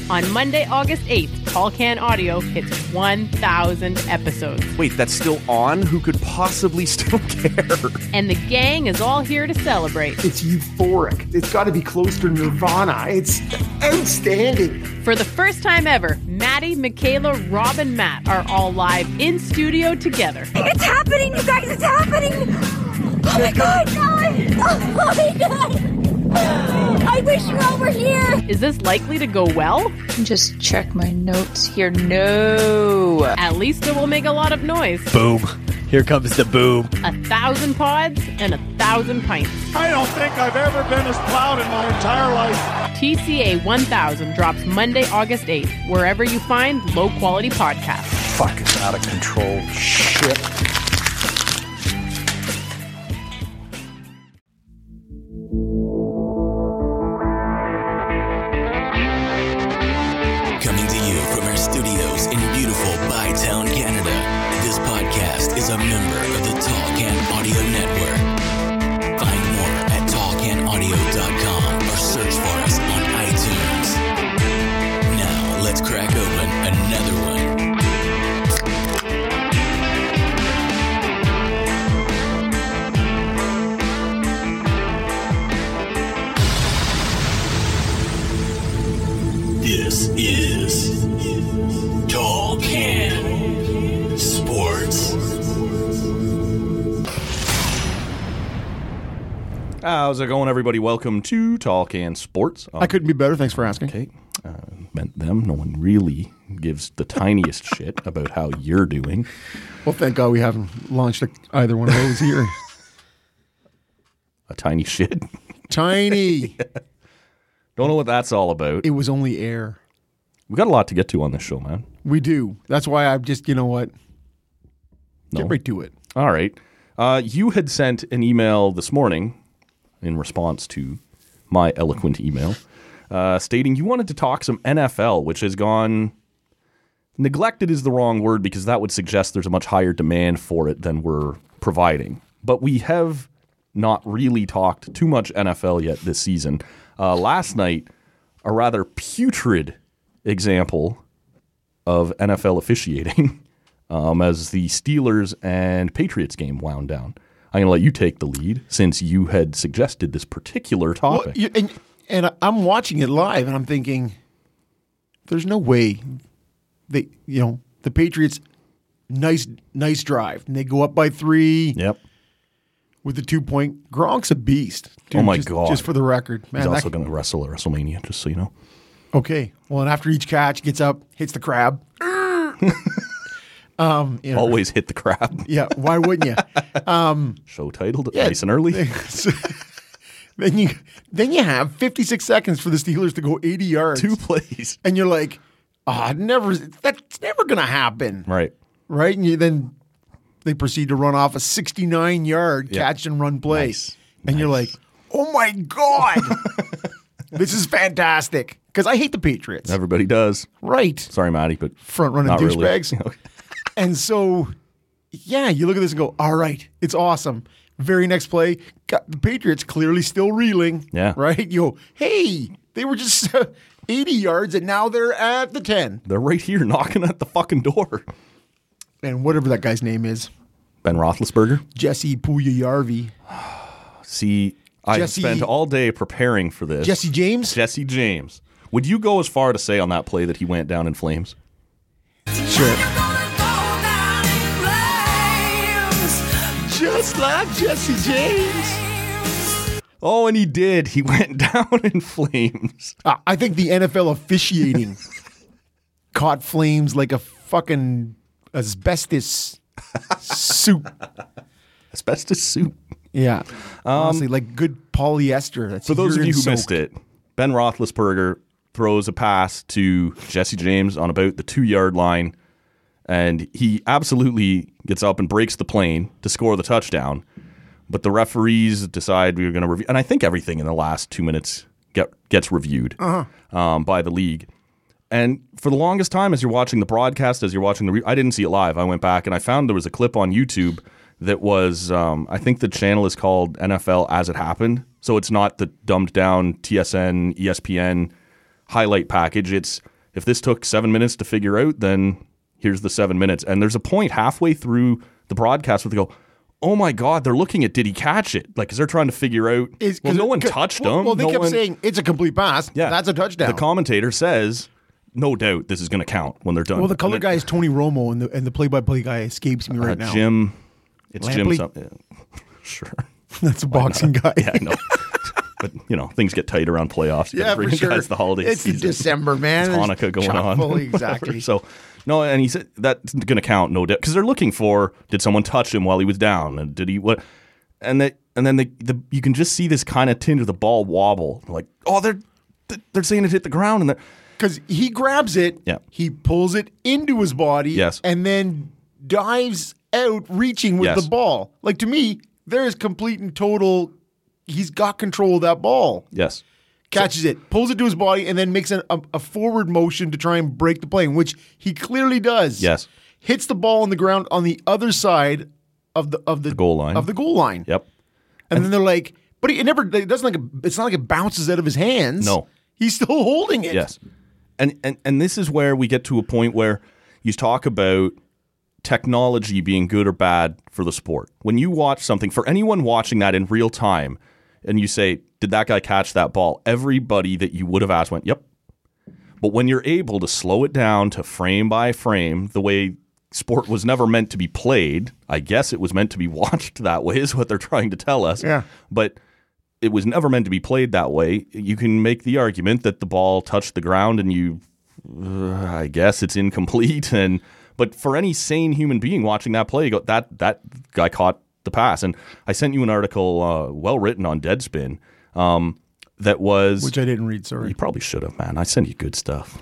On Monday, August 8th, Tall Can Audio hits 1,000 episodes. Wait, that's still on? Who could possibly still care? And the gang is all here to celebrate. It's euphoric. It's got to be close to Nirvana. It's outstanding. For the first time ever, Maddie, Michaela, Rob, and Matt are all live in studio together. It's happening, you guys! It's happening! Oh my God! Oh my God! I wish you all were here! Is this likely to go well? Just check my notes here. No. At least it will make a lot of noise. Boom. Here comes the boom. 1,000 pods and 1,000 pints. I don't think I've ever been as proud in my entire life. TCA 1000 drops Monday, August 8th, wherever you find low-quality podcasts. Fucking out of control shit. Coming to you from our studios in beautiful Bytown, Canada. This podcast is a member of the Tall Can Audio Network. Find more at tallcanaudio.com or search for us on iTunes. Now, let's crack open another one. This is Tall Can Sports. How's it going, everybody? Welcome to Tall Can Sports. I couldn't be better. Thanks for asking. Okay. Meant them. No one really gives the tiniest shit about how you're doing. Well, thank God we haven't launched either one of those here. A tiny shit. Tiny. Don't know what that's all about. It was only air. We got a lot to get to on this show, man. We do. That's why I'm just, you know what? No. Get right to it. All right. You had sent an email this morning in response to my eloquent email stating you wanted to talk some NFL, which has gone... Neglected is the wrong word because that would suggest there's a much higher demand for it than we're providing. But we have not really talked too much NFL yet this season. Last night, a rather putrid example of NFL officiating as the Steelers and Patriots game wound down. I'm going to let you take the lead since you had suggested this particular topic. Well, and I'm watching it live, and I'm thinking, there's no way the Patriots, nice drive, and they go up by 3. Yep. With the 2-point, Gronk's a beast. Dude, Oh my God. Just for the record, man. He's also going to wrestle at WrestleMania, just so you know. Okay. Well, and after each catch, gets up, hits the crab. Always hit the crab. Yeah. Why wouldn't you? Show titled nice and early. Then you have 56 seconds for the Steelers to go 80 yards. 2 plays. And you're like, that's never going to happen. Right. Right? And then they proceed to run off a 69-yard catch and run play. Nice. And you're like, oh my God. This is fantastic. Because I hate the Patriots. Everybody does. Right. Sorry, Maddie, but Front-running not really. douchebags. And so, yeah, you look at this and go, all right, it's awesome. Very next play, got the Patriots clearly still reeling. Yeah. Right? You go, hey, they were just 80 yards and now they're at the 10. They're right here knocking at the fucking door. And whatever that guy's name is. Ben Roethlisberger. Jesse Pujajärvi. See, I spent all day preparing for this. Jesse James? Jesse James. Would you go as far to say on that play that he went down in flames? Sure. Just like Jesse James. Oh, and he did. He went down in flames. I think the NFL officiating caught flames like a fucking asbestos soup. Asbestos soup. Yeah. Honestly, like good polyester. That's For those of you who urine-soaked. missed it, Ben Roethlisberger throws a pass to Jesse James on about the 2-yard line, and he absolutely gets up and breaks the plane to score the touchdown. But the referees decide we were going to review, and I think everything in the last 2 minutes gets reviewed by the league. And for the longest time, as you're watching the broadcast, as you're watching I didn't see it live. I went back and I found there was a clip on YouTube that was, I think the channel is called NFL As It Happened. So it's not the dumbed down TSN, ESPN highlight package. It's if this took 7 minutes to figure out, then here's the 7 minutes. And there's a point halfway through the broadcast where they go, oh my God, they're looking at, did he catch it? Like, because they're trying to figure out, well, no one touched him. Well, they kept saying, it's a complete pass. Yeah. That's a touchdown. The commentator says, no doubt this is going to count when they're done. Well, the color guy is Tony Romo, and the play-by-play guy escapes me right now. Jim. It's Lampley? Jim. Sure. That's a boxing guy. Yeah, I know. But, things get tight around playoffs. Yeah, for sure. It's the holiday it's season. December, man. It's Hanukkah going on. Exactly. So, no, and he said that's going to count, no doubt. Because they're looking for, did someone touch him while he was down? And did he, what? And then you can just see this kind of tinge of the ball wobble. Like, oh, they're saying it hit the ground. And because he grabs it, he pulls it into his body, and then dives out reaching with the ball. Like, to me, there is complete and total, he's got control of that ball. Yes. Catches it, pulls it to his body, and then makes a forward motion to try and break the play, which he clearly does. Yes. Hits the ball on the ground on the other side of the goal line. Of the goal line. Yep. And then they're like, but it doesn't it's not like it bounces out of his hands. No. He's still holding it. Yes. And this is where we get to a point where you talk about technology being good or bad for the sport. When you watch something, for anyone watching that in real time, and you say, did that guy catch that ball? Everybody that you would have asked went, yep. But when you're able to slow it down to frame by frame, the way sport was never meant to be played, I guess it was meant to be watched that way is what they're trying to tell us. Yeah. But it was never meant to be played that way. You can make the argument that the ball touched the ground and I guess it's incomplete. But for any sane human being watching that play, you go, that guy caught the pass. And I sent you an article, well written on Deadspin, that was, which I didn't read. Sorry, you probably should have, man. I send you good stuff.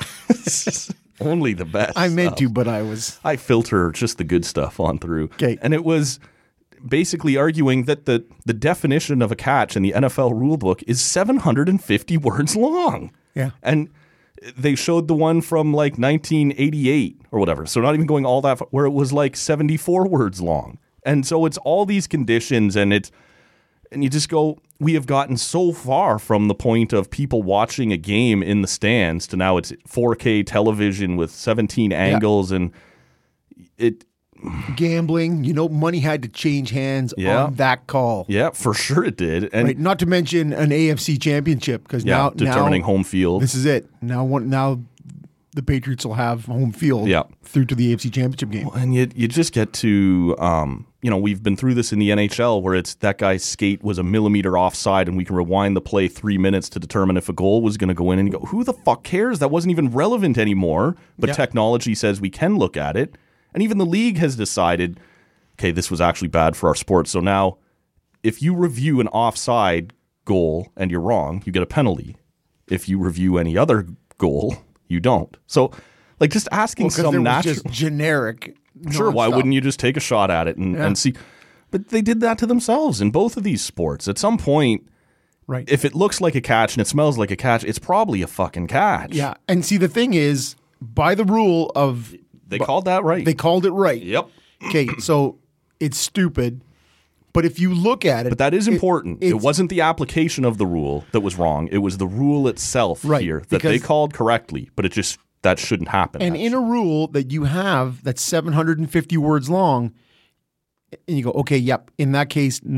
Only the best. I meant stuff. to, but I filter just the good stuff on through. Okay, and it was basically arguing that the definition of a catch in the NFL rulebook is 750 words long. Yeah, and they showed the one from like 1988 or whatever. So not even going all that far, where it was like 74 words long. And so it's all these conditions and you just go, we have gotten so far from the point of people watching a game in the stands to now it's 4K television with 17 angles and it gambling, money had to change hands on that call. Yeah, for sure it did. And right, not to mention an AFC championship because now determining home field. This is it. Now the Patriots will have home field through to the AFC championship game. Well, and you just get to, we've been through this in the NHL where it's that guy's skate was a millimeter offside and we can rewind the play 3 minutes to determine if a goal was going to go in and you go, who the fuck cares? That wasn't even relevant anymore. But technology says we can look at it. And even the league has decided, okay, this was actually bad for our sport. So now if you review an offside goal and you're wrong, you get a penalty. If you review any other goal, you don't. So, like, just asking some natural, just generic. Sure, why wouldn't you just take a shot at it and see? But they did that to themselves in both of these sports. At some point, right? If it looks like a catch and it smells like a catch, it's probably a fucking catch. Yeah, and see, the thing is, by the rule of they called that right. They called it right. Yep. Okay, so it's stupid. But if you look at it... But that is important. It wasn't the application of the rule that was wrong. It was the rule itself here that they called correctly. But that shouldn't happen. And in a rule that you have that's 750 words long, and you go, okay, yep, in that case, it's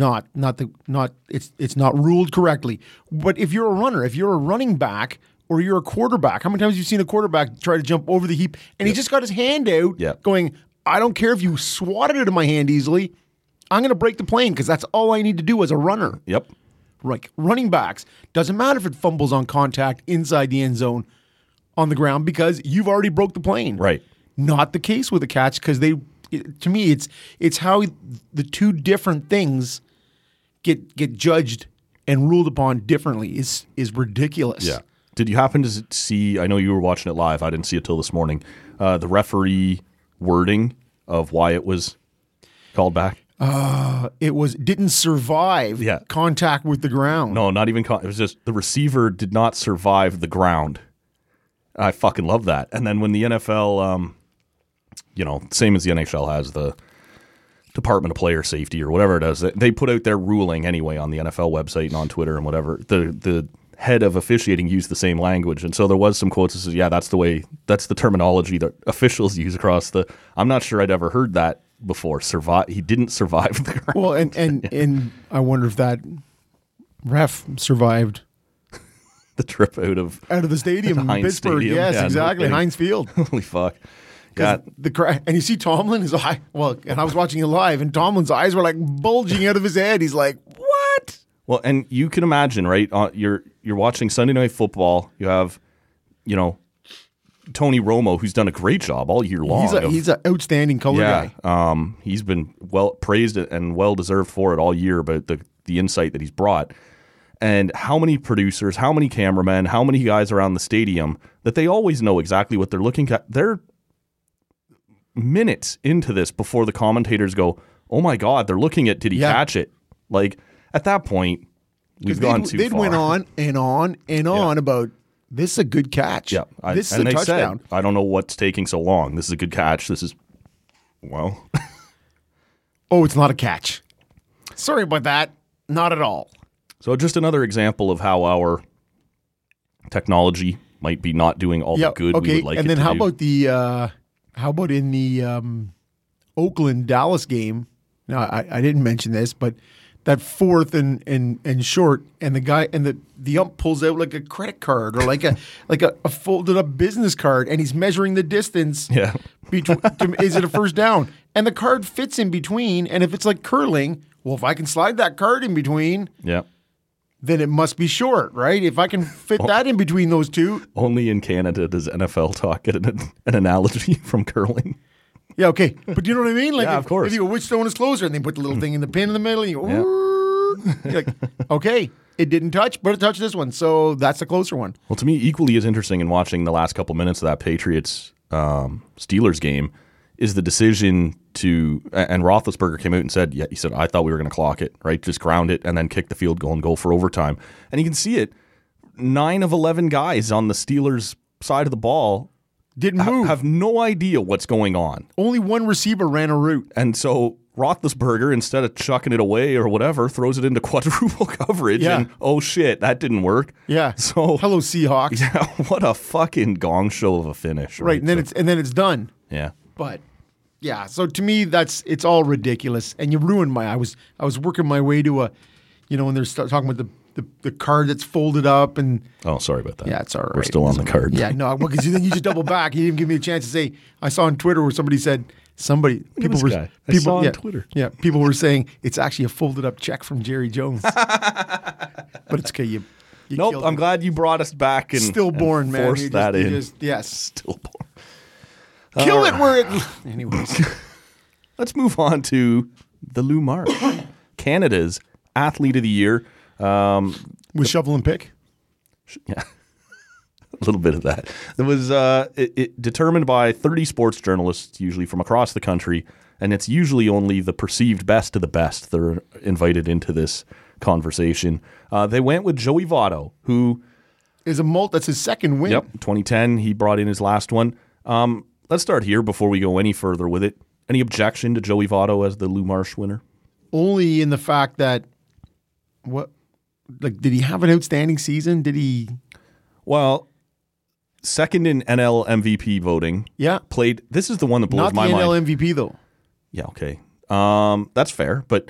not ruled correctly. But if you're a runner, if you're a running back or you're a quarterback, how many times have you seen a quarterback try to jump over the heap and he just got his hand out going, I don't care if you swatted it in my hand easily, I'm going to break the plane because that's all I need to do as a runner. Yep. Right. Running backs, doesn't matter if it fumbles on contact inside the end zone on the ground because you've already broke the plane. Right. Not the case with a catch because to me, it's how the two different things get judged and ruled upon differently is ridiculous. Yeah. Did you happen to see, I know you were watching it live, I didn't see it till this morning, the referee wording of why it was called back? It didn't survive contact with the ground. No, not even it was just the receiver did not survive the ground. I fucking love that. And then when the NFL, same as the NHL has the Department of Player Safety or whatever it is, they put out their ruling anyway on the NFL website and on Twitter and whatever. The head of officiating used the same language. And so there was some quotes that says, yeah, that's the terminology that officials use across the. I'm not sure I'd ever heard that before. He didn't survive the ground. Well, and I wonder if that ref survived the trip out of the stadium in Heinz Pittsburgh. Stadium. Yes, Yeah, exactly. no Heinz Field. Holy fuck. Yeah. And you see Tomlin, his eye. Well, and I was watching it live, and Tomlin's eyes were like bulging out of his head. He's like, "What?" Well, and you can imagine, right? You're watching Sunday Night Football. You have, Tony Romo, who's done a great job all year long. He's an outstanding color guy. He's been well praised and well deserved for it all year about the insight that he's brought. And how many producers, how many cameramen, how many guys around the stadium that they always know exactly what they're looking at. They're minutes into this before the commentators go, "Oh my God, they're looking at, did he catch it?" Like, at that point, we've gone too far. They'd went on and on and on about, this is a good catch. Yeah. This is a touchdown. Said, I don't know what's taking so long. This is a good catch. This is, well. Oh, it's not a catch. Sorry about that. Not at all. So just another example of how our technology might be not doing all the good we would like and it then to how do. about how about in the Oakland Dallas game? Now I didn't mention this, but that fourth and short, and the guy and the ump pulls out like a credit card or like a folded up business card, and he's measuring the distance. Yeah. Is it a first down? And the card fits in between, and if it's like curling, well, if I can slide that card in between, then it must be short, right? If I can fit that in between those two. Only in Canada does NFL talk get an analogy from curling. Yeah, okay. But do you know what I mean? Like, of course. If you go, which stone is closer? And they put the little thing in the pin in the middle, and you go, you're like, okay, it didn't touch, but it touched this one. So that's the closer one. Well, to me, equally as interesting in watching the last couple minutes of that Patriots Steelers game is the decision to, and Roethlisberger came out and said, he said, I thought we were going to clock it, right? Just ground it and then kick the field goal and go for overtime. And you can see it. 9 of 11 guys on the Steelers side of the ball didn't move. Have no idea what's going on. Only one receiver ran a route. And so Roethlisberger, instead of chucking it away or whatever, throws it into quadruple coverage. Yeah. And, oh shit, that didn't work. Yeah. So hello, Seahawks. Yeah, what a fucking gong show of a finish. Right. And then it's done. Yeah. But yeah, so to me, it's all ridiculous. And you ruined I was working my way to when they're talking about the card that's folded up and. Oh, sorry about that. Yeah, it's all right. We're still on the card. Yeah, no, because then you just double back. You didn't give me a chance to say. I saw on Twitter where somebody said people on Twitter. Yeah, people were saying it's actually a folded up check from Jerry Jones. But it's okay. You nope. I'm glad you brought us back and stillborn, man. Forced that in. Yes, stillborn. Kill it where it. Anyways, let's move on to the Lou Marsh, Canada's Athlete of the Year. With shovel and pick? Yeah. A little bit of that. It was it determined by 30 sports journalists, usually from across the country, and it's usually only the perceived best of the best that are invited into this conversation. They went with Joey Votto, who is that's his second win. Yep, 2010, he brought in his last one. Let's start here before we go any further with it. Any objection to Joey Votto as the Lou Marsh winner? Only in the fact that did he have an outstanding season? Did he? Well, second in NL MVP voting. Yeah. Played. This is the one that blows my mind. Not the NL MVP though. Yeah. Okay. That's fair, but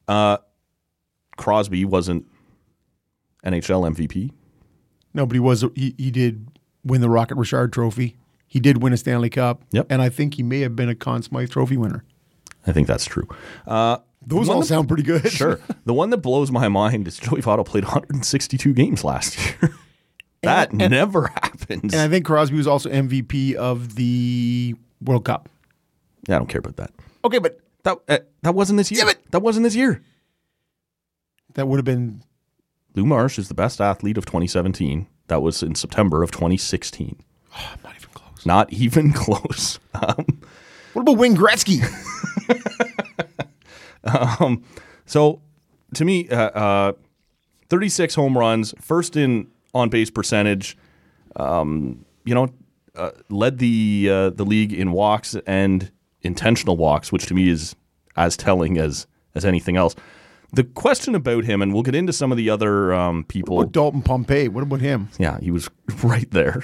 Crosby wasn't NHL MVP. No, but he was. He did win the Rocket Richard Trophy. He did win a Stanley Cup. Yep. And I think he may have been a Conn Smythe Trophy winner. I think that's true. Those all sound pretty good. Sure. The one that blows my mind is Joey Votto played 162 games last year. That never happens. And I think Crosby was also MVP of the World Cup. Yeah, I don't care about that. Okay, but that wasn't this year. Yeah, that wasn't this year. That would have been. Lou Marsh is the best athlete of 2017. That was in September of 2016. Oh, not even close. Not even close. What about Wayne Gretzky? So, to me, 36 home runs, first in on-base percentage, led the league in walks and intentional walks, which to me is as telling as anything else. The question about him, and we'll get into some of the other people. What about Dalton Pompey? What about him? Yeah, he was right there.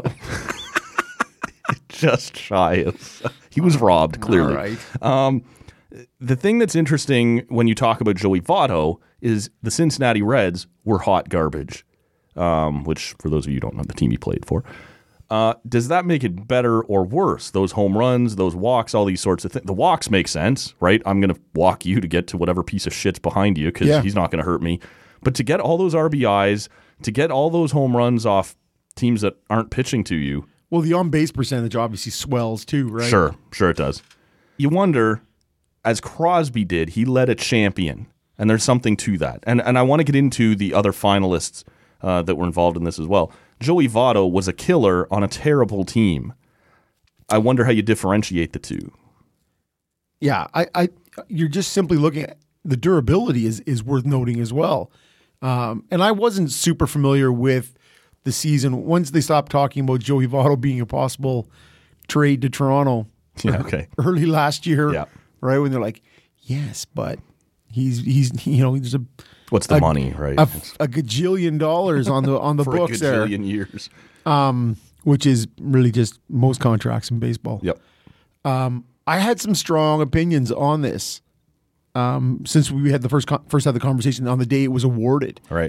Just shy of. He was robbed, clearly. All right. The thing that's interesting when you talk about Joey Votto is the Cincinnati Reds were hot garbage, which, for those of you who don't know, the team he played for. Does that make it better or worse? Those home runs, those walks, all these sorts of things. The walks make sense, right? I'm going to walk you to get to whatever piece of shit's behind you because he's not going to hurt me. But to get all those RBIs, to get all those home runs off teams that aren't pitching to you. Well, the on-base percentage obviously swells too, right? Sure it does. You wonder, as Crosby did, he led a champion, and there's something to that. And I want to get into the other finalists that were involved in this as well. Joey Votto was a killer on a terrible team. I wonder how you differentiate the two. Yeah, you're just simply looking at the durability is worth noting as well. And I wasn't super familiar with the season. Once they stopped talking about Joey Votto being a possible trade to Toronto early last year, right? When they're like, yes, but he's there's what's the money, right? A gajillion dollars on the for books a there. gajillion years. Which is really just most contracts in baseball. Yep. I had some strong opinions on this since we had the first had the conversation on the day it was awarded. Right.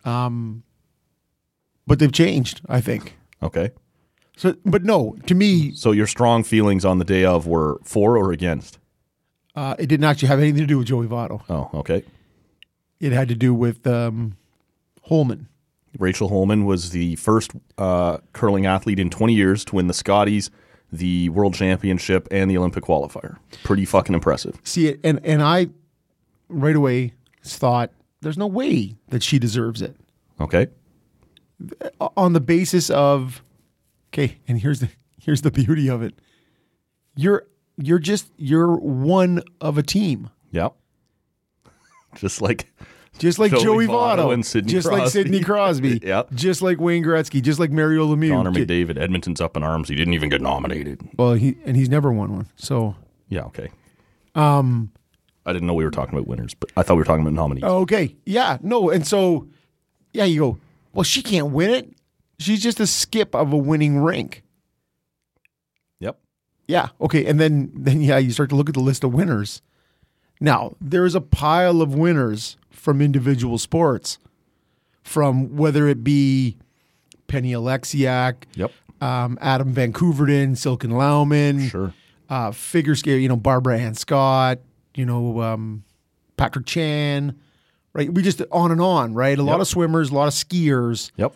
But they've changed, I think. Okay. So, but no, to me, so your strong feelings on the day of were for or against? It didn't actually have anything to do with Joey Votto. Oh, okay. It had to do with Holman. Rachel Holman was the first curling athlete in 20 years to win the Scotties, the World Championship, and the Olympic qualifier. Pretty fucking impressive. See it, and I right away thought there's no way that she deserves it. Okay. On the basis of, okay, and here's the beauty of it. You're one of a team. Yep. Just like Joey Votto and Sidney just Crosby. like Sidney Crosby, Yep. just like Wayne Gretzky, just like Mario Lemieux. Connor McDavid, Edmonton's up in arms. He didn't even get nominated. Well, he's never won one. So yeah, okay. I didn't know we were talking about winners, but I thought we were talking about nominees. Okay, yeah, no, and so yeah, you go. Well, she can't win it. She's just a skip of a winning rink. Yep. Yeah. Okay, and then you start to look at the list of winners. Now, there's a pile of winners from individual sports, from whether it be Penny Alexiak, Yep. Adam Van Koeverden, Silken Laumann, Sure. Figure skating, Barbara Ann Scott, Patrick Chan, right? We just on and on, right? A lot of swimmers, a lot of skiers. Yep.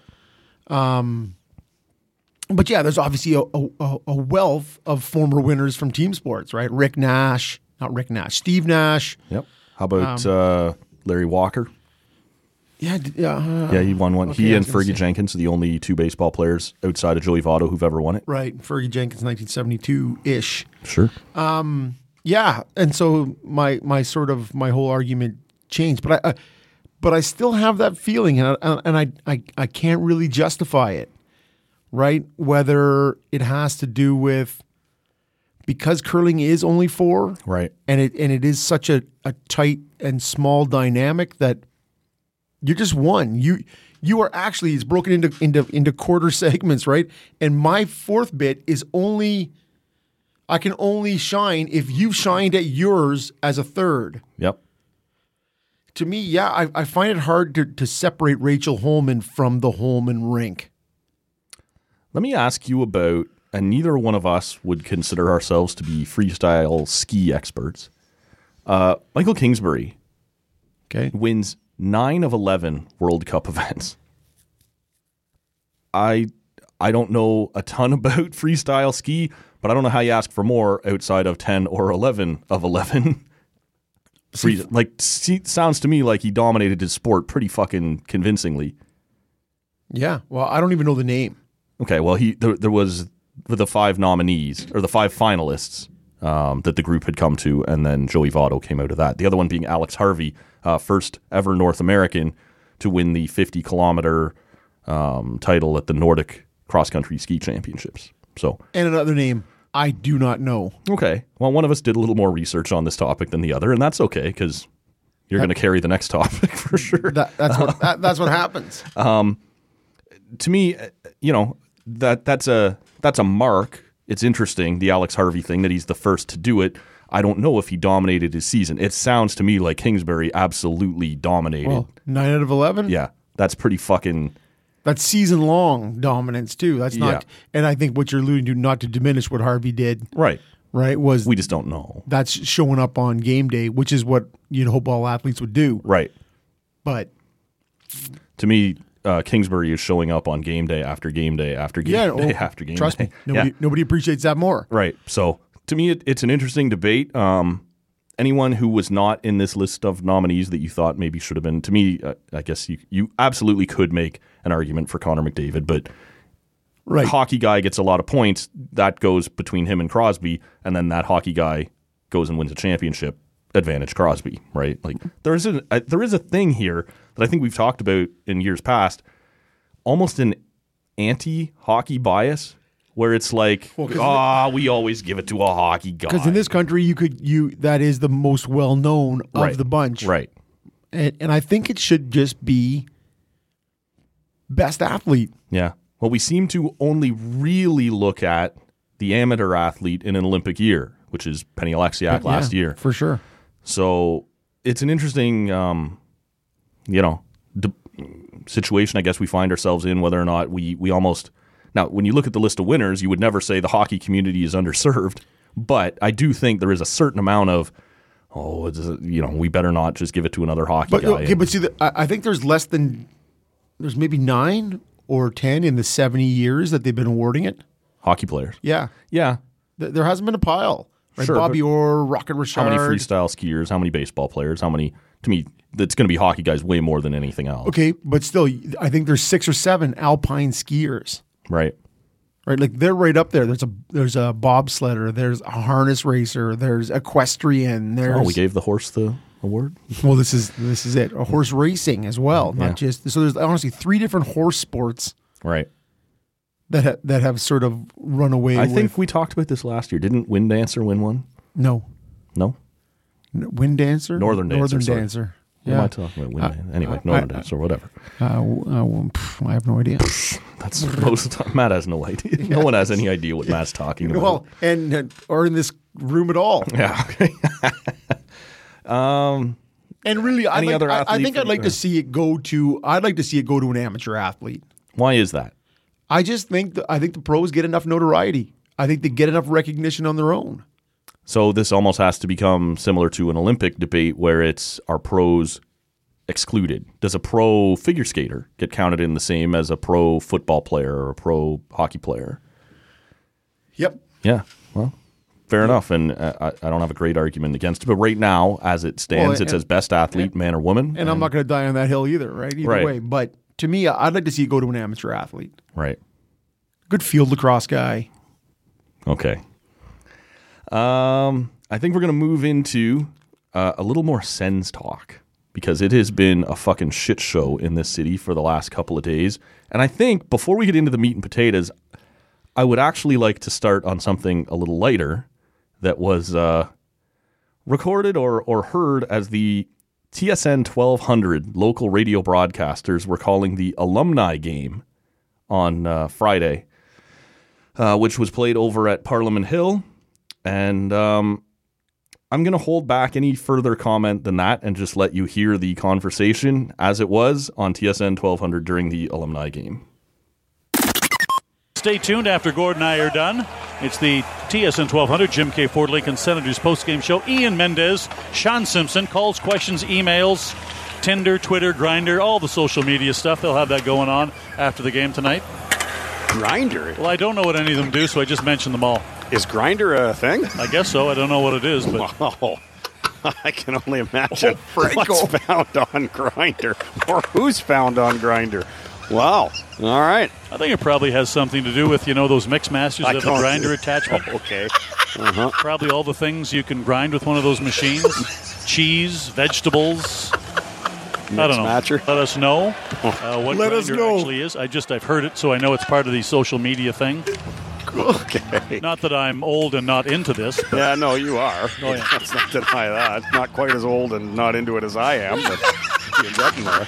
But yeah, there's obviously a wealth of former winners from team sports, right? Steve Nash. Yep. How about Larry Walker? Yeah, Yeah, he won one. Okay, He I and was gonna Fergie say. Jenkins are the only two baseball players outside of Joey Votto who've ever won it. right. Fergie Jenkins, 1972-ish. Sure. Yeah, and so my whole argument changed, but I still have that feeling, and I can't really justify it, right? Whether it has to do with because curling is only 4, Right. and it is such a tight and small dynamic that you're just one. You are actually, it's broken into quarter segments, right? And my fourth bit is I can only shine if you've shined at yours as a third. Yep. To me, yeah, I find it hard to separate Rachel Holman from the Holman rink. Let me ask you about, and neither one of us would consider ourselves to be freestyle ski experts. Michael Kingsbury Okay. wins 9 of 11 World Cup events. I don't know a ton about freestyle ski, but I don't know how you ask for more outside of 10 or 11 of 11. Sounds to me like he dominated his sport pretty fucking convincingly. Yeah. Well, I don't even know the name. Okay, well, there was the 5 nominees, or the 5 finalists that the group had come to, and then Joey Votto came out of that. The other one being Alex Harvey, first ever North American to win the 50-kilometer title at the Nordic cross-country ski championships. So, And another name I do not know. okay, well, one of us did a little more research on this topic than the other, and that's okay, because, you're going to carry the next topic for sure. That's what happens. To me, that's a mark. It's interesting, the Alex Harvey thing, that he's the first to do it. I don't know if he dominated his season. It sounds to me like Kingsbury absolutely dominated. Well, 9 out of 11? Yeah, that's pretty fucking... That's season-long dominance, too. That's not... Yeah. And I think what you're alluding to, not to diminish what Harvey did... Right. Was... We just don't know. That's showing up on game day, which is what you'd hope all athletes would do. Right. But... To me... Kingsbury is showing up on game day after game day after game day after game trust day. Me, nobody appreciates that more. Right. So to me, it's an interesting debate. Anyone who was not in this list of nominees that you thought maybe should have been, to me, I guess you absolutely could make an argument for Connor McDavid, but hockey guy gets a lot of points. That goes between him and Crosby, and then that hockey guy goes and wins a championship. Advantage Crosby, right? Like there is a thing here that I think we've talked about in years past, almost an anti-hockey bias, where it's like, we always give it to a hockey guy. Because in this country, that is the most well-known of the bunch, right? And I think it should just be best athlete. Yeah. Well, we seem to only really look at the amateur athlete in an Olympic year, which is Penny Oleksiak last year, for sure. So it's an interesting, situation I guess we find ourselves in, whether or not we almost... Now, when you look at the list of winners, you would never say the hockey community is underserved, but I do think there is a certain amount of, we better not just give it to another hockey guy. Okay, but see, I think there's there's maybe 9 or 10 in the 70 years that they've been awarding it. Hockey players. Yeah. Yeah. There hasn't been a pile. Right? Sure, Bobby Orr, Rocket Richard. How many freestyle skiers? How many baseball players? How many? To me, that's going to be hockey guys way more than anything else. Okay, but still, I think there's 6 or 7 alpine skiers. Right. Like they're right up there. There's a bobsledder. There's a harness racer. There's equestrian. We gave the horse the award. Well, this is it. A horse racing as well, not just. So there's honestly 3 different horse sports. Right. That have sort of run away. I think we talked about this last year. Didn't Wind Dancer win one? No. Wind Dancer? Northern Dancer. Yeah. What am I talking about? Wind Dancer. Anyway, Northern Dancer or whatever. I have no idea. That's most of the time. Matt has no idea. Yeah. No one has any idea what Matt's talking about. Well, or in this room at all. Yeah. Okay. And really, I think I'd like to see it go to. I'd like to see it go to an amateur athlete. Why is that? I just think the pros get enough notoriety. I think they get enough recognition on their own. So this almost has to become similar to an Olympic debate where are pros excluded? Does a pro figure skater get counted in the same as a pro football player or a pro hockey player? Yep. Yeah. Well, fair enough. And I don't have a great argument against it. But right now, as it stands, it says best athlete, man or woman. And I'm not going to die on that hill either, right? Either way. But to me, I'd like to see it go to an amateur athlete. Right. Good field lacrosse guy. Okay. I think we're going to move into a little more Sens talk because it has been a fucking shit show in this city for the last couple of days. And I think before we get into the meat and potatoes, I would actually like to start on something a little lighter that was recorded or heard as the TSN 1200 local radio broadcasters were calling the alumni game on Friday, which was played over at Parliament Hill. And I'm going to hold back any further comment than that and just let you hear the conversation as it was on TSN 1200 during the alumni game. Stay tuned after Gordon and I are done. It's the TSN 1200 Jim K. Ford Lincoln Senators postgame show. Ian Mendez, Sean Simpson, calls, questions, emails, Tinder, Twitter, Grindr, all the social media stuff. They'll have that going on after the game tonight. Grindr? Well, I don't know what any of them do, so I just mentioned them all. Is Grindr a thing? I guess so. I don't know what it is, but wow. I can only imagine what's found on Grindr or who's found on Grindr. Wow. All right. I think it probably has something to do with, those mix masters that have a grinder attachment. Oh, okay. Probably all the things you can grind with one of those machines. Cheese, vegetables. I don't know. Matcher. Let us know what Grindr actually is. I've heard it, so I know it's part of the social media thing. Okay. Not that I'm old and not into this. But Yeah, no, you are. Oh, yeah. Let's not deny that. Not quite as old and not into it as I am, but you're getting there.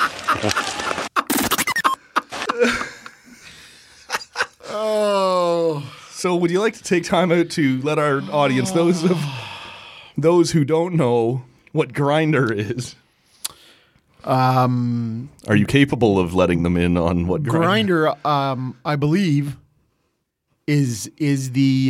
Oh. So would you like to take time out to let our audience, those who don't know what Grindr is? Are you capable of letting them in on what Grindr? Grindr, I believe, is the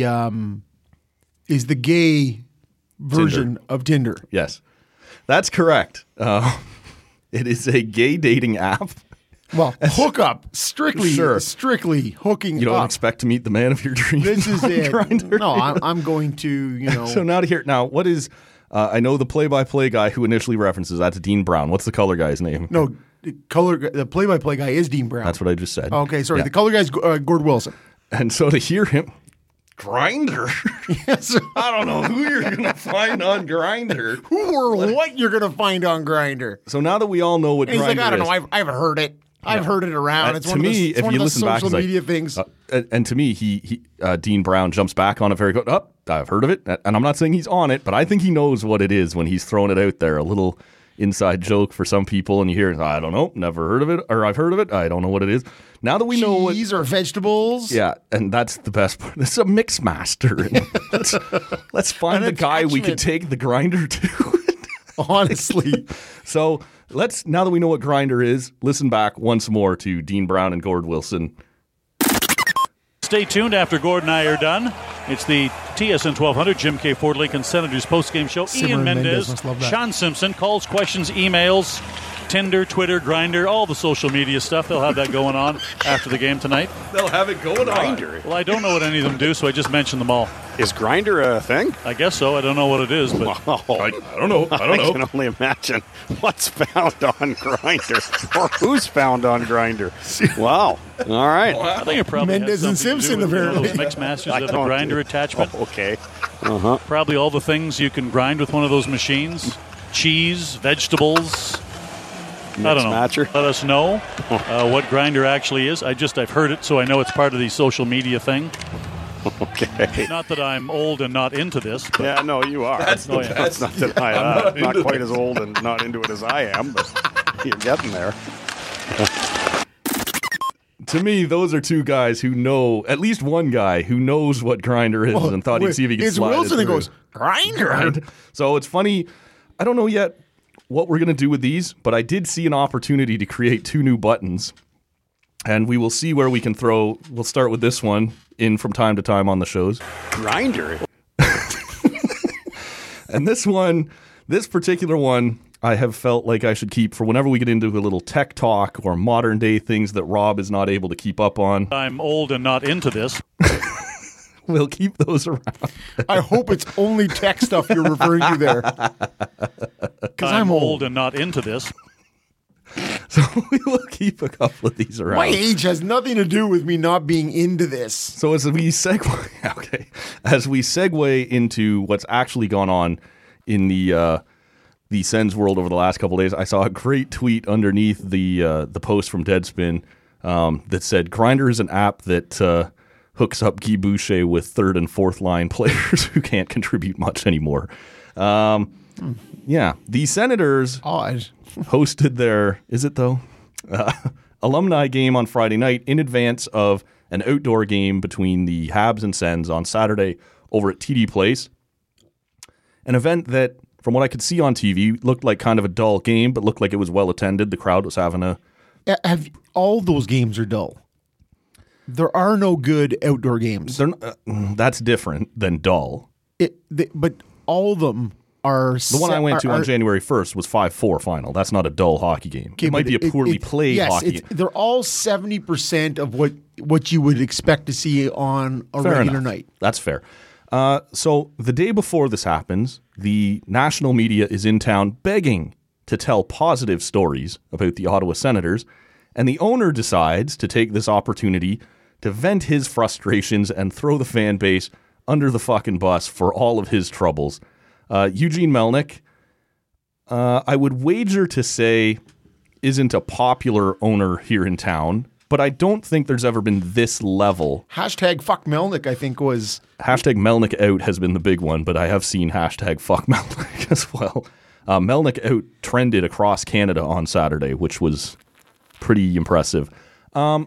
gay version of Tinder. Yes, that's correct. It is a gay dating app. Well, hookup, strictly hooking You don't up. expect to meet the man of your dreams. This is on it. Grindr. No, I'm going to, So now to hear now, what is? I know the play-by-play guy who initially references that's Dean Brown. What's the color guy's name? No, the play-by-play guy is Dean Brown. That's what I just said. Okay, sorry. Yeah. The color guy's Gord Wilson. And so to hear him, Grindr. Yes. I don't know who you're gonna find on Grindr. Who or what you're going to find on Grindr. So now that we all know what And he's Grindr like, I don't is, know. I've heard it. I've heard it around. It's to one me, of the, if you listen back, social it's like, media things. and to me, he Dean Brown jumps back on it very good. Oh, I've heard of it, and I'm not saying he's on it, but I think he knows what it is when he's throwing it out there. A little inside joke for some people, and you hear, I don't know, never heard of it, or I've heard of it, I don't know what it is. Now that we know what, Cheese or vegetables. yeah, and that's the best part. This is a mix master. let's find An the guy we can attachment. take the Grindr to. Honestly. So now that we know what Grindr is, listen back once more to Dean Brown and Gord Wilson. stay tuned after Gord and I are done. It's the TSN 1200 Jim K. Ford Lincoln Senators postgame show. Simmer Ian and Mendez Mendez, must love that. Sean Simpson, calls, questions, emails, Tinder, Twitter, Grindr, all the social media stuff. They'll have that going on after the game tonight. They'll have it going Grindr. Well, I don't know what any of them do, so I just mentioned them all. Is Grindr a thing? I guess so. I don't know what it is, but Wow. I don't know. I don't I know. can only imagine what's found on Grindr or who's found on Grindr. Wow. All right. I think it probably Mendez has and something to do Simpson, with one of apparently. those mix masters I that have a don't grinder do- attachment. Okay. Probably all the things you can grind with one of those machines. Cheese, vegetables. I don't know. Matcher. Let us know what Grindr actually is. I've heard it, so I know it's part of the social media thing. Okay. Not that I'm old and not into this, but Yeah, no, you are. That's the yeah. Let's not deny that. Not quite as old and not into it as I am, but you're getting there. To me, those are two guys who know, at least one guy who knows what Grindr is and thought he'd see if he could It's slide Wilson it and through. goes, Grindr. So it's funny. I don't know yet what we're going to do with these, but I did see an opportunity to create two new buttons. And we will see where we can throw. We'll start with this one in from time to time on the shows. Grindr. And this particular one, I have felt like I should keep for whenever we get into a little tech talk or modern day things that Rob is not able to keep up on. I'm old and not into this. We'll keep those around. I hope it's only tech stuff you're referring to there. Because I'm old. and not into this. So we will keep a couple of these around. My age has nothing to do with me not being into this. So as we segue into what's actually gone on in the Sens world over the last couple of days, I saw a great tweet underneath the post from Deadspin that said Grindr is an app that hooks up Guy Boucher with third and fourth line players who can't contribute much anymore. Yeah, the Senators Odd. hosted their, is it though? Alumni game on Friday night in advance of an outdoor game between the Habs and Sens on Saturday over at TD Place. An event that, from what I could see on TV, looked like kind of a dull game, but looked like it was well attended. The crowd was having a... All those games are dull. There are no good outdoor games. That's different than dull. But all of them are... The one I went to on January 1st was 5-4 final. That's not a dull hockey game. It might be a poorly played hockey game. They're all 70% of what you would expect to see on a Fair regular enough. night. That's fair. So the day before this happens, the national media is in town begging to tell positive stories about the Ottawa Senators, and the owner decides to take this opportunity to vent his frustrations and throw the fan base under the fucking bus for all of his troubles. Eugene Melnyk, I would wager to say, isn't a popular owner here in town. But I don't think there's ever been this level. Hashtag fuck Melnick, I think, was... Hashtag Melnick out has been the big one, but I have seen hashtag fuck Melnick as well. Melnick out trended across Canada on Saturday, which was pretty impressive. I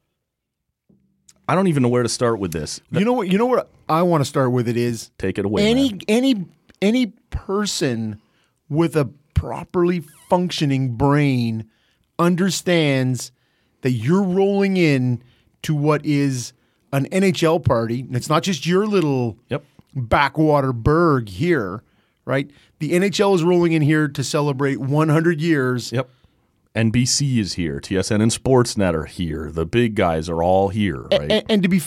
don't even know where to start with this. You know what I want to start with it is... Take it away, man. Any person with a properly functioning brain understands that you're rolling in to what is an NHL party. And it's not just your little backwater burg here, right? The NHL is rolling in here to celebrate 100 years. Yep. NBC is here. TSN and Sportsnet are here. The big guys are all here, right? And to be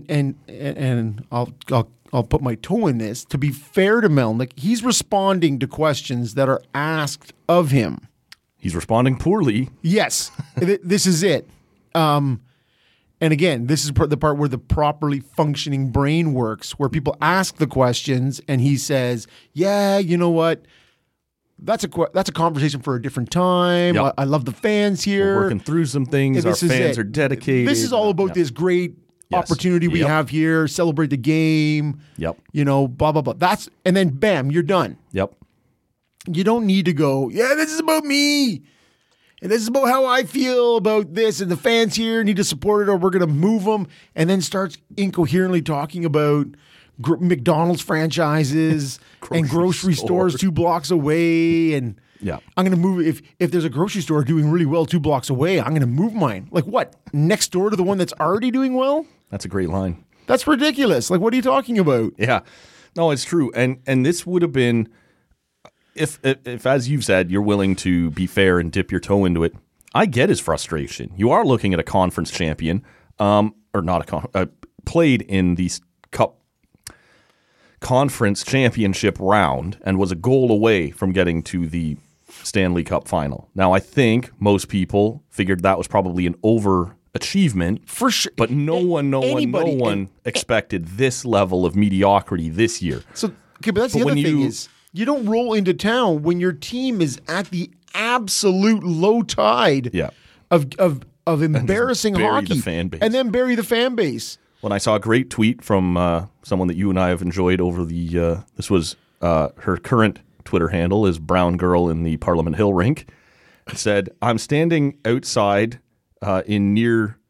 and I'll put my toe in this. To be fair to Melnick, he's responding to questions that are asked of him. He's responding poorly. Yes, this is it. And again, this is the part where the properly functioning brain works, where people ask the questions and he says, yeah, you know what? That's a conversation for a different time. Yep. I love the fans here. We're working through some things. Our fans are dedicated. This is all about this great opportunity we have here. Celebrate the game. Yep. You know, blah, blah, blah. And then bam, you're done. Yep. You don't need to go, yeah, this is about me. And this is about how I feel about this. And the fans here need to support it or we're going to move them. And then starts incoherently talking about McDonald's franchises and grocery stores 2 blocks away. And I'm going to move. If there's a grocery store doing really well 2 blocks away, I'm going to move mine. Like what? Next door to the one that's already doing well? That's a great line. That's ridiculous. Like, what are you talking about? Yeah. No, it's true. And this would have been... If, as you've said, you're willing to be fair and dip your toe into it, I get his frustration. You are looking at a conference champion, or not played in the Cup conference championship round and was a goal away from getting to the Stanley Cup final. Now, I think most people figured that was probably an overachievement. For sure. But no one expected this level of mediocrity this year. So, okay, but that's the other thing is, you don't roll into town when your team is at the absolute low tide of embarrassing hockey and then bury the fan base. When I saw a great tweet from someone that you and I have enjoyed over the this was her current Twitter handle is Brown Girl in the Parliament Hill rink. It said, "I'm standing outside in near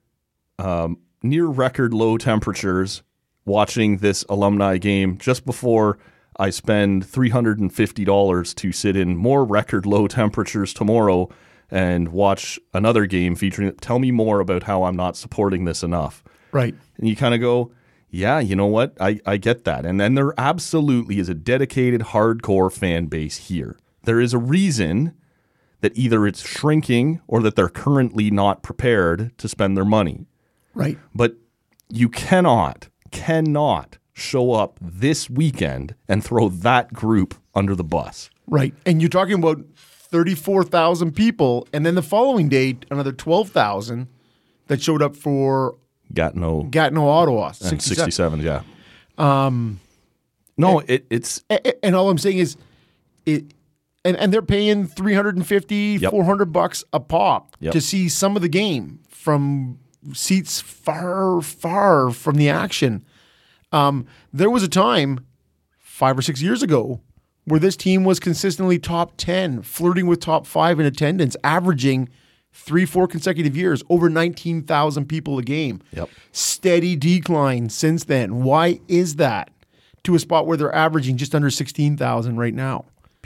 record low temperatures watching this alumni game just before I spend $350 to sit in more record low temperatures tomorrow and watch another game featuring it. Tell me more about how I'm not supporting this enough." Right. And you kind of go, yeah, you know what? I get that. And then there absolutely is a dedicated hardcore fan base here. There is a reason that either it's shrinking or that they're currently not prepared to spend their money. Right. But you cannot show up this weekend and throw that group under the bus. Right. And you're talking about 34,000 people, and then the following day, another 12,000 that showed up for Gatineau, Ottawa. 67, yeah. It's... And all I'm saying is, and they're paying $350, $400 a pop to see some of the game from seats far, far from the action. There was a time 5 or 6 years ago where this team was consistently top 10, flirting with top 5 in attendance, averaging 3-4 consecutive years, over 19,000 people a game. Yep. Steady decline since then. Why is that? To a spot where they're averaging just under 16,000 right now.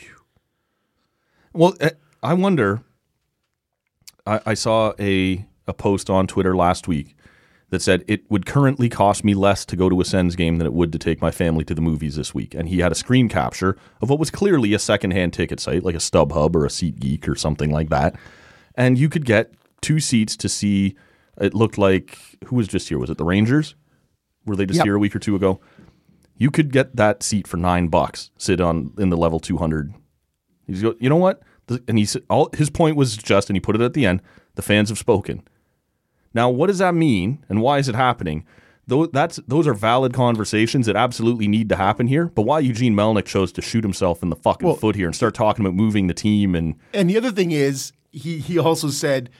Well, I wonder, I saw a post on Twitter last week that said it would currently cost me less to go to a Sens game than it would to take my family to the movies this week. And he had a screen capture of what was clearly a secondhand ticket site, like a StubHub or a SeatGeek or something like that. And you could get 2 seats to see, it looked like, who was just here? Was it the Rangers? Were they just here a week or 2 ago? You could get that seat for $9, sit in the level 200. He's go, you know what? And he said, his point was just, and he put it at the end, the fans have spoken. Now, what does that mean, and why is it happening? Those are valid conversations that absolutely need to happen here. But why Eugene Melnick chose to shoot himself in the fucking foot here and start talking about moving the team and the other thing is, he also said,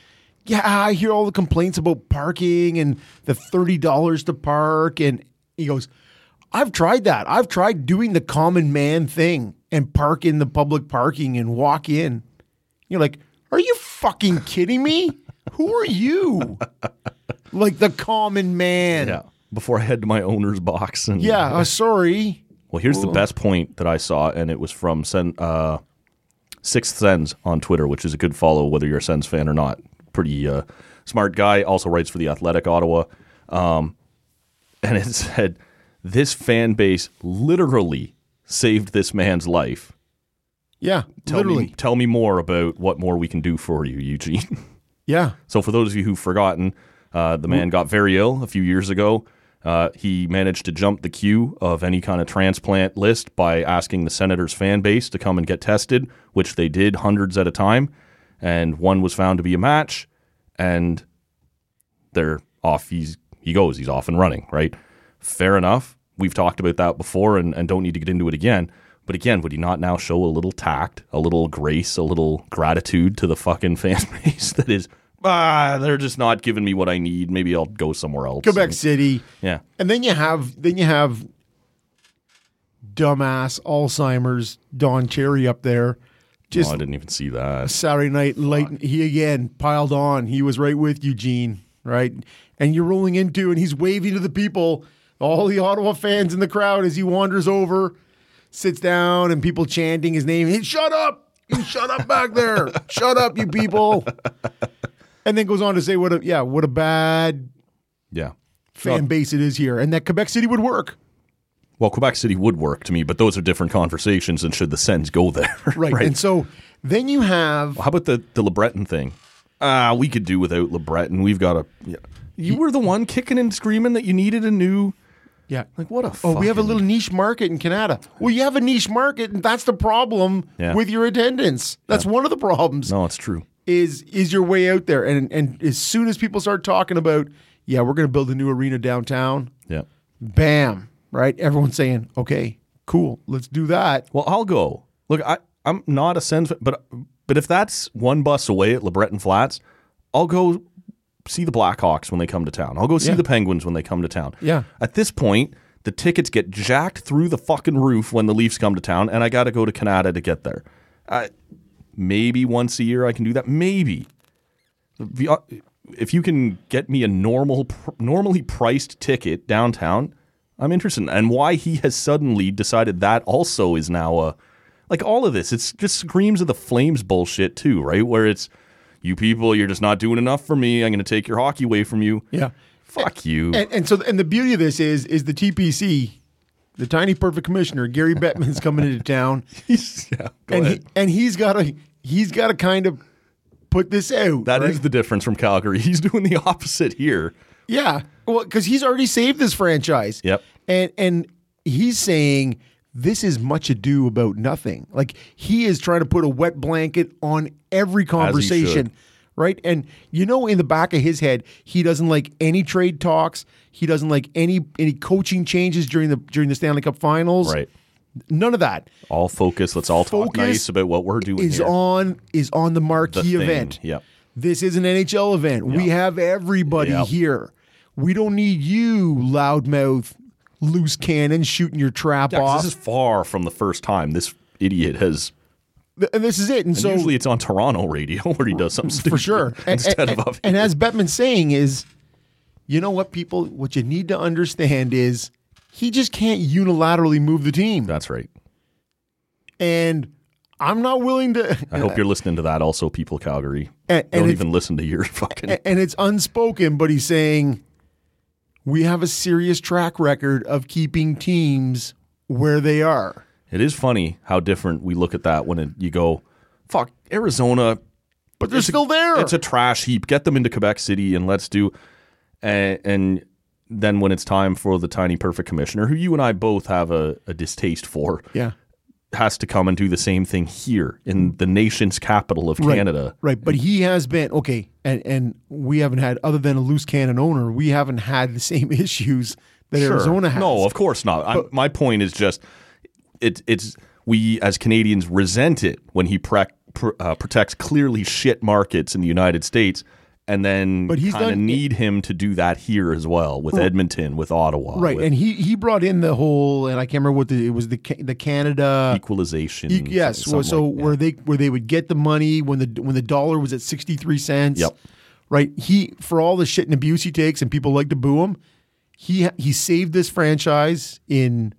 yeah, I hear all the complaints about parking and the $30 to park. And he goes, I've tried that. I've tried doing the common man thing and park in the public parking and walk in. You're like, are you fucking kidding me? Who are you? Like the common man. Yeah. Before I head to my owner's box. And Yeah, sorry. Well, here's the best point that I saw, and it was from Sixth Sens on Twitter, which is a good follow whether you're a Sens fan or not. Pretty smart guy. Also writes for the Athletic Ottawa. And it said, this fan base literally saved this man's life. Yeah, literally. Tell me more about what more we can do for you, Eugene. Yeah. So for those of you who've forgotten, the man got very ill a few years ago. He managed to jump the queue of any kind of transplant list by asking the Senators fan base to come and get tested, which they did hundreds at a time. And one was found to be a match, and they're off. He goes. He's off and running, right? Fair enough. We've talked about that before and don't need to get into it again. But again, would he not now show a little tact, a little grace, a little gratitude to the fucking fan base that is, they're just not giving me what I need. Maybe I'll go somewhere else. Quebec City. Yeah. And then you have dumbass Alzheimer's Don Cherry up there. Just I didn't even see that. Saturday night light. He again piled on. He was right with Eugene, right? And you're rolling into, and he's waving to the people, all the Ottawa fans in the crowd as he wanders over, sits down, and people chanting his name. He, shut up! You shut up back there! Shut up, you people! And then goes on to say what a bad fan base it is here, and that Quebec City would work. Well, Quebec City would work to me, but those are different conversations, and should the Sens go there? Right. And so then you have... How about the LeBreton thing? We could do without LeBreton. We've got a... Yeah. You were the one kicking and screaming that you needed a new... Yeah. Like, what a we have a little niche market in Canada. Well, you have a niche market, and that's the problem with your attendance. That's one of the problems. No, it's true. Is your way out there. And as soon as people start talking about, we're going to build a new arena downtown, bam, right? Everyone's saying, okay, cool, let's do that. Well, I'll go. Look, I'm not a Sens fan, but if that's one bus away at LeBreton Flats, I'll go see the Blackhawks when they come to town. I'll go see the Penguins when they come to town. Yeah. At this point, the tickets get jacked through the fucking roof when the Leafs come to town, and I got to go to Canada to get there. Maybe once a year I can do that. Maybe. If you can get me a normally priced ticket downtown, I'm interested. And why he has suddenly decided that also is now like all of this. It's just screams of the Flames bullshit too, right? Where it's, you people, you're just not doing enough for me. I'm going to take your hockey away from you. Yeah. Fuck you. And the beauty of this is the TPC, the tiny perfect commissioner, Gary Bettman's coming into town. He's got to kind of put this out. That is the difference from Calgary. He's doing the opposite here. Yeah. Well, because he's already saved this franchise. Yep. And he's saying this is much ado about nothing. Like, he is trying to put a wet blanket on every conversation, right? And in the back of his head, he doesn't like any trade talks. He doesn't like any coaching changes during the Stanley Cup Finals. Right. None of that. All focus. Let's all talk nice about what we're doing. Is on the marquee event. Yep. This is an NHL event. Yep. We have everybody here. We don't need you, loudmouth, loose cannon, shooting your trap off. This is far from the first time this idiot has. And this is it. And so usually it's on Toronto radio where he does something stupid. For sure. And as Bettman's saying is, you know what, people? What you need to understand is he just can't unilaterally move the team. That's right. And I'm not willing to. I hope you're listening to that also, people, Calgary. Don't even listen to your fucking. And it's unspoken, but he's saying we have a serious track record of keeping teams where they are. It is funny how different we look at that when you go, fuck, Arizona. But they're still there. It's a trash heap. Get them into Quebec City and let's do. And then when it's time for the tiny perfect commissioner, who you and I both have a distaste for, has to come and do the same thing here in the nation's capital of Canada. Right. But he has been, okay, and we haven't had, other than a loose cannon owner, we haven't had the same issues that Arizona has. No, of course not. My point is just, it's we as Canadians resent it when he protects clearly shit markets in the United States and then But he's kind of done- need him to do that here as well with Edmonton, with Ottawa, Right, with and he brought in the whole, and I can't remember what it was the Canada equalization. yes, something so like that. where they would get the money when the dollar was at 63 cents. Yep. Right. He, for all the shit and abuse he takes, and people like to boo him, he saved this franchise in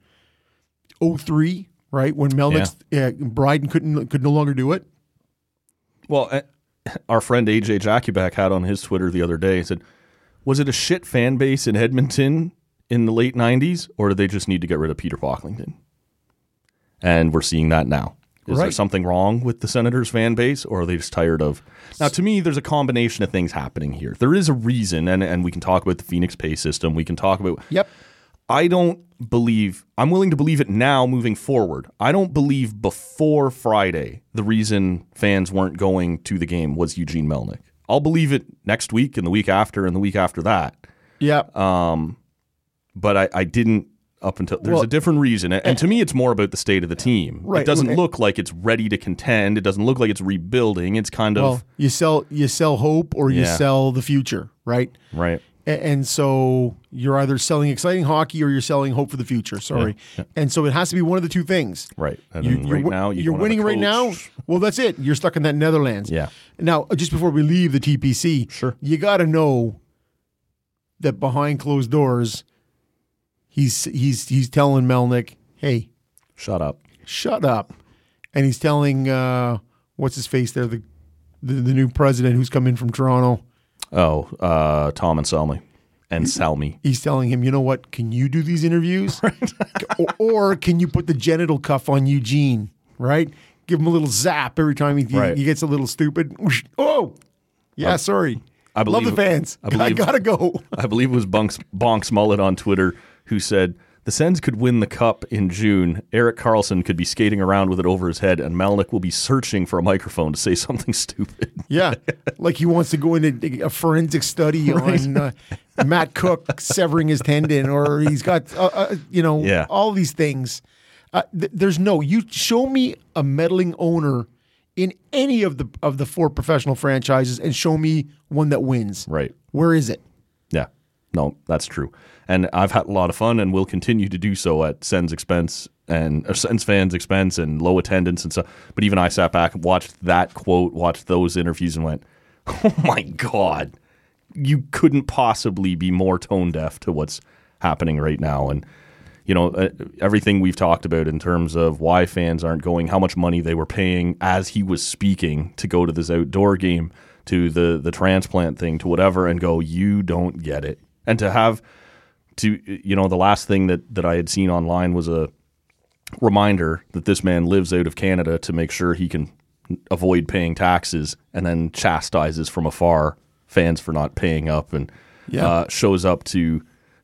2003, right, when Melnick's Bryden could no longer do it. Well, our friend AJ Jakubak had on his Twitter the other day, he said, was it a shit fan base in Edmonton in the late 90s, or did they just need to get rid of Peter Pocklington? And we're seeing that now. Is there Right. something wrong with the Senators fan base, or are they just tired of... Now, to me, there's a combination of things happening here. There is a reason, and we can talk about the Phoenix pay system. We can talk about... Yep. I'm willing to believe it now moving forward. I don't believe before Friday the reason fans weren't going to the game was Eugene Melnyk. I'll believe it next week and the week after and the week after that. Yeah. But I didn't up until there's a different reason. And to me, it's more about the state of the team. Right. It doesn't look like it's ready to contend. It doesn't look like it's rebuilding. It's kind of... Well, you sell hope or you Yeah. sell the future, right? Right. And so you're either selling exciting hockey or you're selling hope for the future. Sorry. Yeah. And so it has to be one of the two things. Right. And then right now, you you're don't have a winning right now. coach. Well, that's it. You're stuck in that Netherlands. Yeah. Now, just before we leave the TPC, Sure. you got to know that behind closed doors, he's telling Melnyk, "Hey, Shut up. shut up," and he's telling what's his face there, the new president who's come in from Toronto. Oh, Tom and Salmi. And Salmi. He's telling him, you know what? Can you do these interviews? or can you put the genital cuff on Eugene? Right? Give him a little zap every time he gets a little stupid. Oh, yeah. Sorry. I believe, Love the fans. I gotta go. I believe it was Bonks Mullet on Twitter who said, the Sens could win the cup in June. Erik Karlsson could be skating around with it over his head, and Melnyk will be searching for a microphone to say something stupid. Yeah. Like he wants to go into a forensic study on Matt Cook severing his tendon, or he's got, all these things. You show me a meddling owner in any of the four professional franchises and show me one that wins. Right. Where is it? Yeah. No, that's true. And I've had a lot of fun and will continue to do so at Sens expense and Sens fans' expense and low attendance and stuff. But even I sat back and watched that quote, watched those interviews and went, oh my God, you couldn't possibly be more tone deaf to what's happening right now. And, everything we've talked about in terms of why fans aren't going, how much money they were paying as he was speaking to go to this outdoor game, to the transplant thing, to whatever, and go, you don't get it. And to have the last thing that I had seen online was a reminder that this man lives out of Canada to make sure he can avoid paying taxes, and then chastises from afar fans for not paying up, and shows up to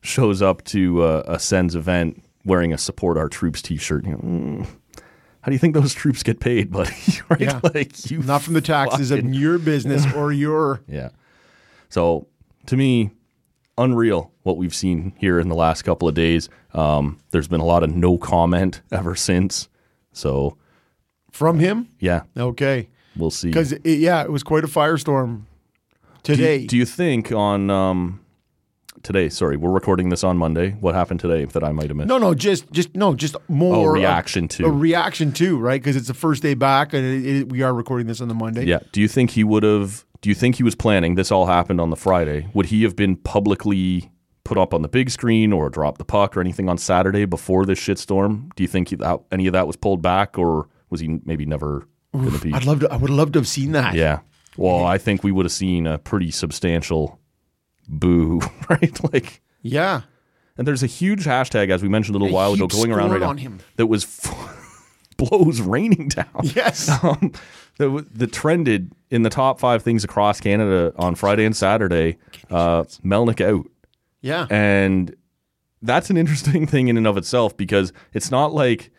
a Sens event wearing a Support Our Troops t-shirt. How do you think those troops get paid, buddy? Right? Yeah. Like, you Not from the taxes of your business or your... Yeah. So, to me, unreal what we've seen here in the last couple of days. There's been a lot of no comment ever since. So, From him? yeah, Okay. we'll see. Because, it was quite a firestorm today. Do you think on today? Sorry, we're recording this on Monday. What happened today that I might have missed? No, just more reaction to. a reaction to, right? Because it's the first day back, and we are recording this on the Monday. Yeah. Do you think he would have? Do you think he was planning? This all happened on the Friday. Would he have been publicly put up on the big screen or drop the puck or anything on Saturday before this shitstorm? Do you think any of that was pulled back, or was he maybe never going to be? I would love to have seen that. Yeah. Well, I think we would have seen a pretty substantial boo, right? Like, Yeah. and there's a huge hashtag, as we mentioned a little while ago, heaped going around scored right now on him. that was blows raining down. Yes. That trended in the top 5 things across Canada on Friday and Saturday. Melnyk out. Yeah. And that's an interesting thing in and of itself, because it's not like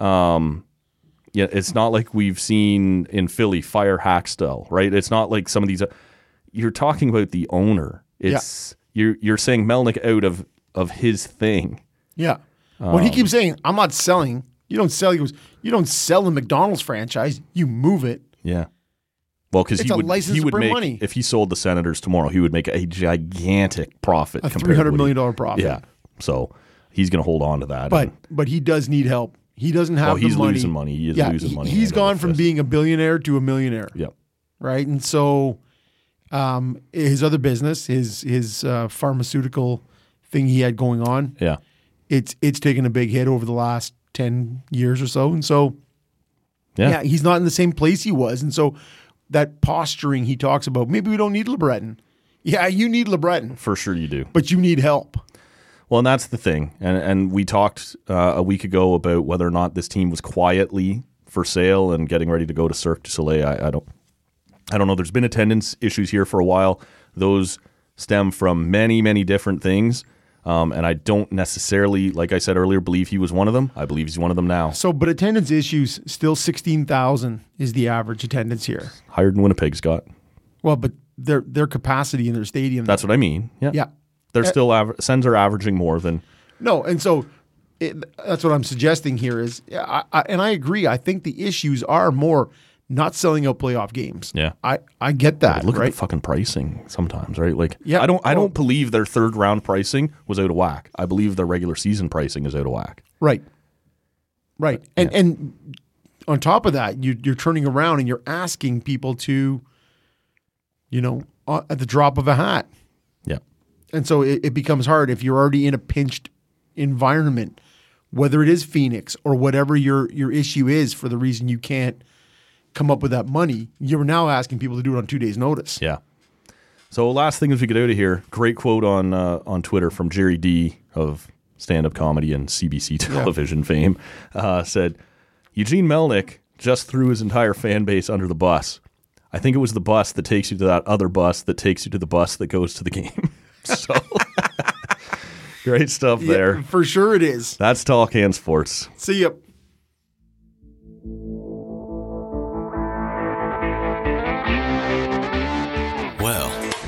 it's not like we've seen in Philly fire Hackstell, right? It's not like some of these you're talking about the owner. It's you're saying Melnyk out of his thing. Yeah. When he keeps saying, I'm not selling, you don't sell. He goes, you don't sell the McDonald's franchise, you move it. Yeah. Well, because It's he a would license to make print money. if he sold the Senators tomorrow, he would make a gigantic profit. A compared to $300 what million profit. Yeah, so he's going to hold on to that. But he does need help. He doesn't have he's the money. losing money. He is losing money. He's hand over gone from fist. being a billionaire to a millionaire. Yep. Right, and so his other business, his pharmaceutical thing he had going on, Yeah. it's taken a big hit over the last 10 years or so, and so Yeah. he's not in the same place he was, and so that posturing he talks about, maybe we don't need LeBreton. Yeah, you need LeBreton, For sure you do. but you need help. Well, and that's the thing. And we talked a week ago about whether or not this team was quietly for sale and getting ready to go to Cirque du Soleil. I don't know. There's been attendance issues here for a while. Those stem from many, many different things. And I don't necessarily, like I said earlier, believe he was one of them. I believe he's one of them now. So, but attendance issues, still 16,000 is the average attendance here. Higher than Winnipeg, Scott. Well, but their capacity in their stadium. That's what I mean. Yeah. Yeah. They're still Sens are averaging more than. No, and so that's what I'm suggesting here is, and I agree. I think the issues are more not selling out playoff games. Yeah. I get that. Look right? at the fucking pricing sometimes, right? Like, Yeah, I don't well- believe their third round pricing was out of whack. I believe their regular season pricing is out of whack. Right. And on top of that, you're turning around and you're asking people to, at the drop of a hat. Yeah. And so it becomes hard if you're already in a pinched environment, whether it is Phoenix or whatever your issue is for the reason you can't come up with that money. You're now asking people to do it on 2 days' notice. Yeah. So last thing as we get out of here, great quote on Twitter from Jerry D of stand-up comedy and CBC television fame, said, Eugene Melnyk just threw his entire fan base under the bus. I think it was the bus that takes you to that other bus that takes you to the bus that goes to the game. So great stuff there. Yeah, for sure it is. That's Tall Can Sports. See ya. Well,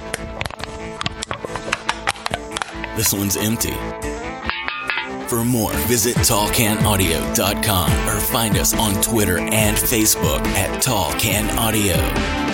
this one's empty. For more, visit tallcanaudio.com or find us on Twitter and Facebook at Tall Can Audio.